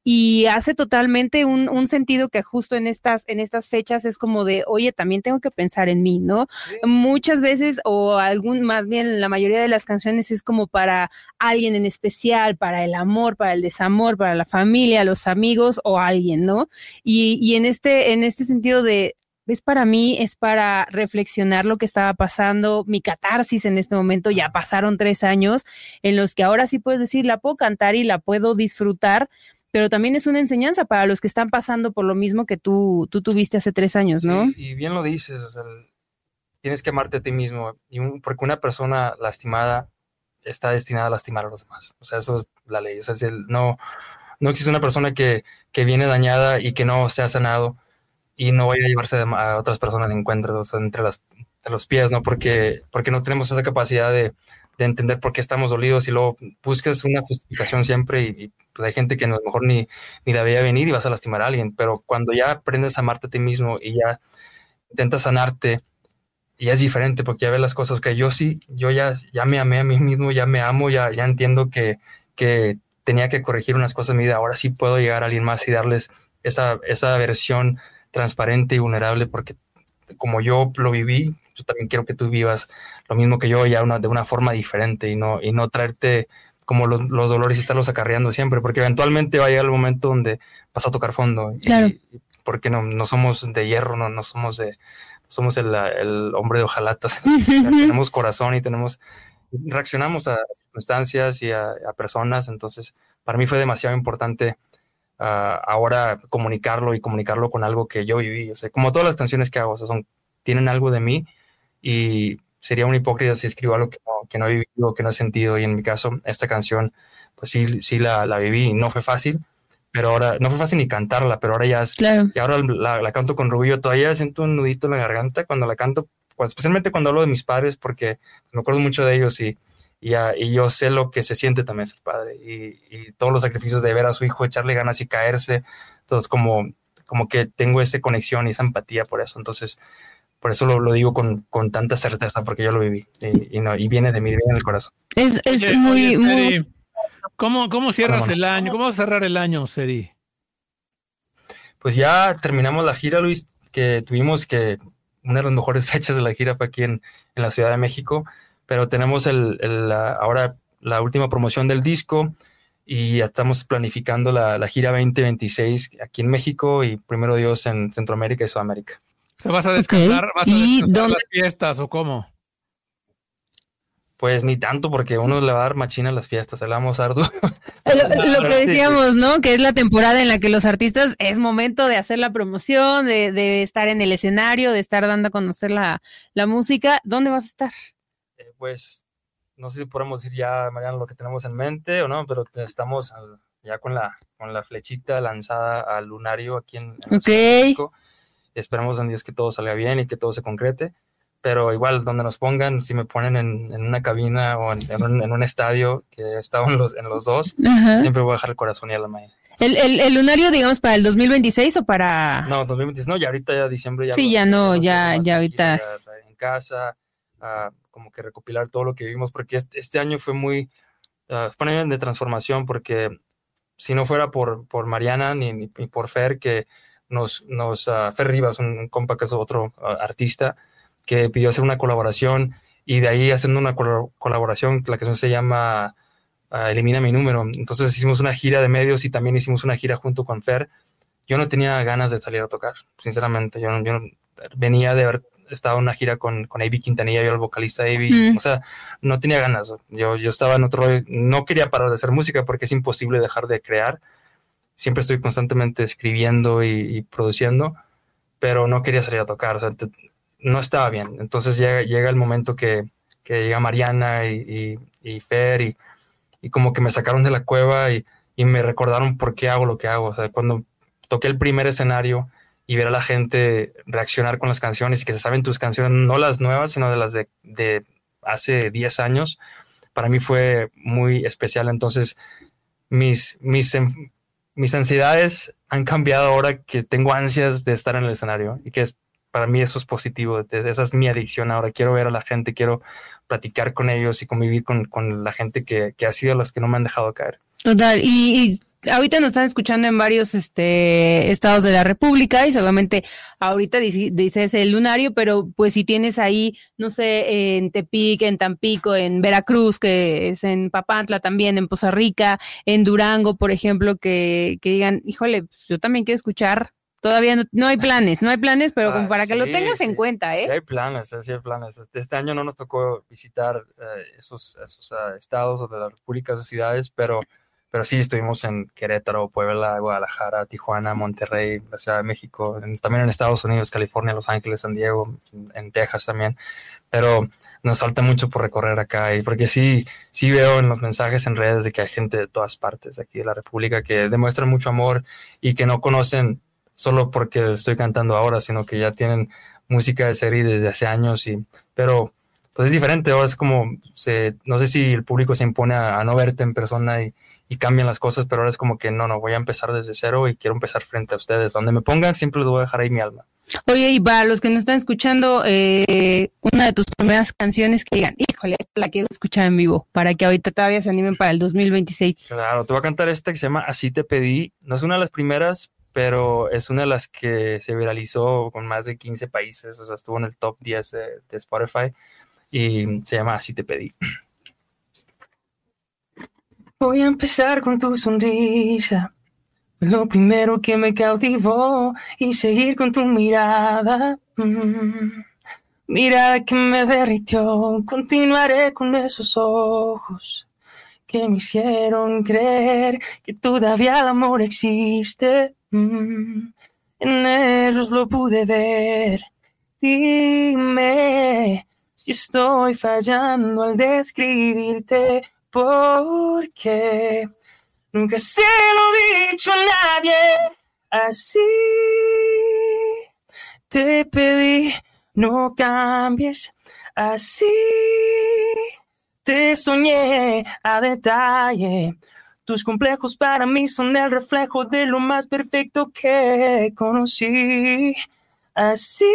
y hace totalmente un sentido que justo en estas fechas es como de, oye, también tengo que pensar en mí, ¿no? Sí. Muchas veces, o más bien la mayoría de las canciones es como para alguien en especial, para el amor, para el desamor, para la familia, los amigos o alguien, ¿no? Y en este sentido de, es para mí, es para reflexionar lo que estaba pasando, mi catarsis en este momento. Ya pasaron 3 años en los que ahora sí puedes decir, la puedo cantar y la puedo disfrutar, pero también es una enseñanza para los que están pasando por lo mismo que tú tuviste hace 3 años, ¿no? Sí, y bien lo dices, o sea, tienes que amarte a ti mismo, porque una persona lastimada está destinada a lastimar a los demás. O sea, eso es la ley. O sea, no existe una persona que viene dañada y que no se ha sanado y no vaya a llevarse a otras personas de encuentro, o sea, entre los pies, ¿no? Porque no tenemos esa capacidad de entender por qué estamos dolidos, y luego buscas una justificación siempre, y pues hay gente que a lo mejor ni la veía venir y vas a lastimar a alguien. Pero cuando ya aprendes a amarte a ti mismo y ya intentas sanarte, ya es diferente, porque ya ves las cosas que yo ya me amé a mí mismo, ya me amo, ya entiendo que tenía que corregir unas cosas en mi vida. Ahora sí puedo llegar a alguien más y darles esa versión transparente y vulnerable, porque como yo lo viví, yo también quiero que tú vivas lo mismo que yo, ya de una forma diferente, y no traerte como los dolores y estarlos acarreando siempre, porque eventualmente va a llegar el momento donde vas a tocar fondo. Claro. Y porque no somos de hierro, no somos el hombre de hojalatas. Tenemos corazón y reaccionamos a circunstancias y a personas. Entonces para mí fue demasiado importante ahora comunicarlo con algo que yo viví. O sea, como todas las canciones que hago, o sea, tienen algo de mí, y sería un hipócrita si escribo algo que no he vivido, que no he sentido. Y en mi caso, esta canción, pues sí la viví y no fue fácil. Pero ahora, no fue fácil ni cantarla, pero ahora ya es, Claro. y ahora la canto con Rubio. Todavía siento un nudito en la garganta cuando la canto, especialmente cuando hablo de mis padres, porque me acuerdo mucho de ellos y yo sé lo que se siente también ser padre y todos los sacrificios de ver a su hijo echarle ganas y caerse. Entonces, como que tengo esa conexión y esa empatía por eso. Entonces, por eso lo digo con tanta certeza, porque yo lo viví y viene de mí, viene del corazón. Es Oye, muy, Seri, ¿cómo cierras el año? ¿Cómo vas a cerrar el año, Seri? Pues ya terminamos la gira, Luis, que tuvimos, que una de las mejores fechas de la gira fue aquí en la Ciudad de México, pero tenemos ahora la última promoción del disco y ya estamos planificando la gira 2026 aquí en México y primero Dios en Centroamérica y Sudamérica. O sea, ¿vas a descansar, Ok. ¿Y dónde? las fiestas o cómo? Pues ni tanto, porque uno le va a dar machina a las fiestas, se la vamos a dar duro. Lo que decíamos, ¿no? Que es la temporada en la que los artistas es momento de hacer la promoción, de estar en el escenario, de estar dando a conocer la música. ¿Dónde vas a estar? Pues no sé si podemos decir ya, Mariana, lo que tenemos en mente o no, pero estamos ya con la flechita lanzada al lunario aquí en la Ciudad de México. Esperamos en Dios que todo salga bien y que todo se concrete. Pero igual, donde nos pongan, si me ponen en una cabina o en un estadio, que he estado en los dos, Ajá. siempre voy a dejar el corazón y a la mañana. ¿El lunario, digamos, para el 2026 o para...? No, 2026, no, ya ahorita, ya diciembre, ya... Sí, ya no, ya ahorita... Ya en casa, como que recopilar todo lo que vivimos, porque este año fue fue un año de transformación, porque si no fuera por Mariana ni por Fer, que Fer Rivas, un compa que es otro artista, que pidió hacer una colaboración y de ahí haciendo una colaboración, la canción se llama Elimina mi número. Entonces hicimos una gira de medios y también hicimos una gira junto con Fer. Yo no tenía ganas de salir a tocar, sinceramente. Yo no, venía de haber estado en una gira con A.B. Quintanilla, yo el vocalista de A.B. O sea, no tenía ganas. Yo estaba en otro... No quería parar de hacer música porque es imposible dejar de crear. Siempre estoy constantemente escribiendo y produciendo, pero no quería salir a tocar. O sea, no estaba bien. Entonces llega el momento que llega Mariana y Fer y como que me sacaron de la cueva y me recordaron por qué hago lo que hago. O sea, cuando toqué el primer escenario y ver a la gente reaccionar con las canciones y que se saben tus canciones, no las nuevas, sino de las de hace 10 años, para mí fue muy especial. Entonces mis ansiedades han cambiado ahora que tengo ansias de estar en el escenario y que para mí eso es positivo. Esa es mi adicción ahora. Quiero ver a la gente, quiero platicar con ellos y convivir con la gente que ha sido las que no me han dejado caer. Total. Y ahorita nos están escuchando en varios estados de la República y seguramente ahorita dices el lunario, pero pues si tienes ahí, no sé, en Tepic, en Tampico, en Veracruz, que es en Papantla también, en Poza Rica, en Durango, por ejemplo, que digan, híjole, pues yo también quiero escuchar. Todavía no hay planes, pero como para que lo tengas en cuenta, ¿eh? Sí hay planes. Este año no nos tocó visitar esos estados o de la República, esas ciudades, pero sí estuvimos en Querétaro, Puebla, Guadalajara, Tijuana, Monterrey, la Ciudad de México, también en Estados Unidos, California, Los Ángeles, San Diego, en Texas también. Pero nos falta mucho por recorrer acá, y porque sí veo en los mensajes en redes de que hay gente de todas partes aquí de la República que demuestran mucho amor y que no conocen solo porque estoy cantando ahora, sino que ya tienen música de serie desde hace años, pero pues es diferente. Ahora es como, no sé si el público se impone a no verte en persona y cambian las cosas, pero ahora es como que no, voy a empezar desde cero y quiero empezar frente a ustedes. Donde me pongan siempre les voy a dejar ahí mi alma. Oye, y para los que nos están escuchando, una de tus primeras canciones que digan, híjole, esta la quiero escuchar en vivo, para que ahorita todavía se animen para el 2026. Claro, te voy a cantar esta que se llama Así te pedí. No es una de las primeras, pero es una de las que se viralizó con más de 15 países, o sea, estuvo en el top 10 de Spotify y se llama Así te pedí. Voy a empezar con tu sonrisa, lo primero que me cautivó, y seguir con tu mirada, mirada que me derritió. Continuaré con esos ojos que me hicieron creer que todavía el amor existe. En ellos lo pude ver. Dime Y estoy fallando al describirte porque nunca se lo he dicho a nadie. Así te pedí, no cambies. Así te soñé a detalle. Tus complejos para mí son el reflejo de lo más perfecto que conocí. Así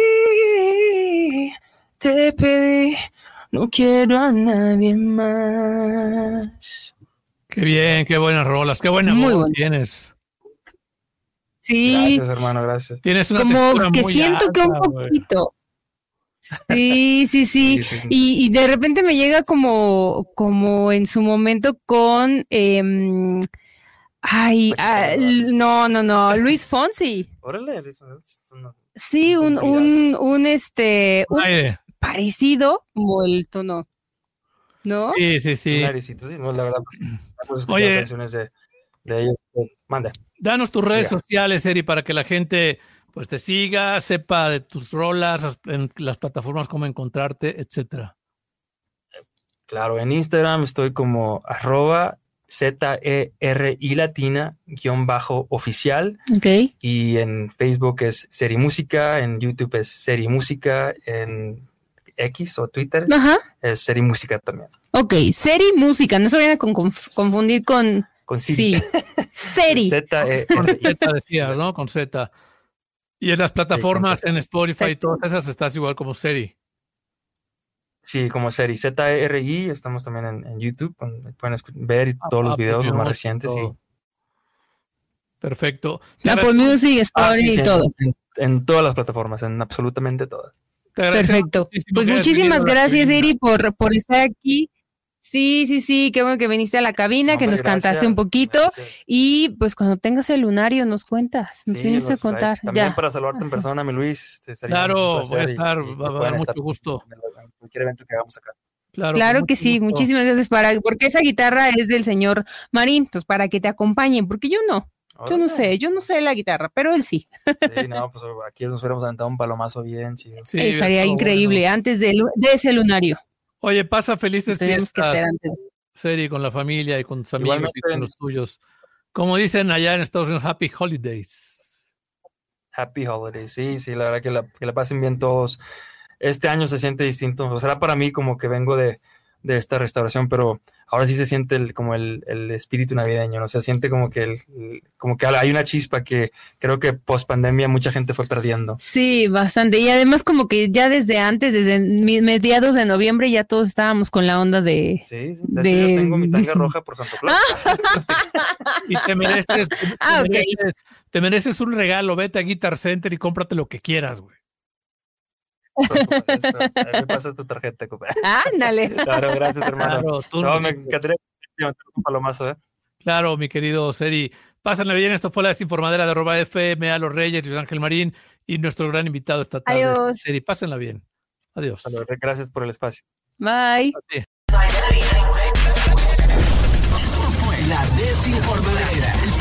te pedí, no quiero a nadie más. Qué bien, qué buenas rolas, qué buena voz bueno. tienes. Sí. Gracias, hermano, gracias. Tienes una Como textura que muy siento alta, que un güey. poquito. Sí. Sí. Y de repente me llega como en su momento con no, Luis Fonsi. Órale, Sí, un Aire. parecido como el tono, ¿no? Sí. un airecito, sí, no, la verdad, pues, hemos escuchado Oye. canciones de ellos. Manda. Danos tus redes Diga. sociales, Eri, para que la gente pues te siga, sepa de tus rolas, en las plataformas, cómo encontrarte, etcétera. Claro, en Instagram estoy como @ZERI latina _oficial. Ok. Y en Facebook es Seri Música, en YouTube es Seri Música, en X o Twitter Ajá. es Seri Música también. Ok, Seri Música, no se vayan a confundir con Siri. Sí, Seri. Con ZERI. Z decías, ¿no? Con Z. Y en las plataformas, Z. en Spotify y Exacto. todas esas, estás igual como Seri. Sí, como Seri, ZERI. Estamos también en YouTube, pueden ver todos los videos, los más recientes. todo. Y Perfecto. Apple Music, Spotify sí, y todo. en todas las plataformas, en absolutamente todas. Te agradecemos Perfecto. muchísimo Pues que hayas muchísimas venido a la gracias, cabina. Eri, por estar aquí. Sí, qué bueno que viniste a la cabina, que Hombre, nos cantaste gracias, un poquito. gracias. Y pues cuando tengas el lunario nos cuentas, nos Sí, vienes a los- contar. también Ya. para saludarte en Así. persona, mi Luis. Sería Claro, un placer voy a estar, y va a pueden dar estar mucho gusto. en cualquier evento que hagamos acá. Claro que con sí, mucho gusto. muchísimas gracias porque esa guitarra es del señor Marín, pues para que te acompañen, porque yo no sé la guitarra, pero él sí. Sí, no, pues aquí nos hubiéramos aventado un palomazo bien chido. Sí, Estaría estuvo increíble bueno. antes de ese lunario. Oye, pasa felices Tenemos que fiestas, hacer antes. Seri, con la familia y con tus amigos Igualmente, y con los tuyos. Como dicen allá en Estados Unidos, Happy Holidays. Happy Holidays. Sí, la verdad que la pasen bien todos. Este año se siente distinto. O será para mí como que vengo de esta restauración, pero ahora sí se siente como el espíritu navideño, ¿no? Se siente como que hay una chispa que creo que post pandemia mucha gente fue perdiendo. Sí, bastante. Y además como que ya desde mediados de noviembre ya todos estábamos con la onda de... Sí, de hecho yo tengo mi tanga roja por Santo Claus. Y te mereces, Ok. te mereces un regalo. Vete a Guitar Center y cómprate lo que quieras, güey. Eso, me pasas tu tarjeta, compadre. Ándale. Claro, gracias, hermano. Claro, tú No, no- me encantaría levantar un palomazo, ¿eh? Claro, mi querido Seri. Pásenle bien. Esto fue la desinformadera de Arroba FM, a los Reyes y Ángel Marín y nuestro gran invitado esta tarde. Adiós. Seri, pásenla bien. Adiós. Bueno, gracias por el espacio. Bye. A ti. Esto fue la desinformadera, el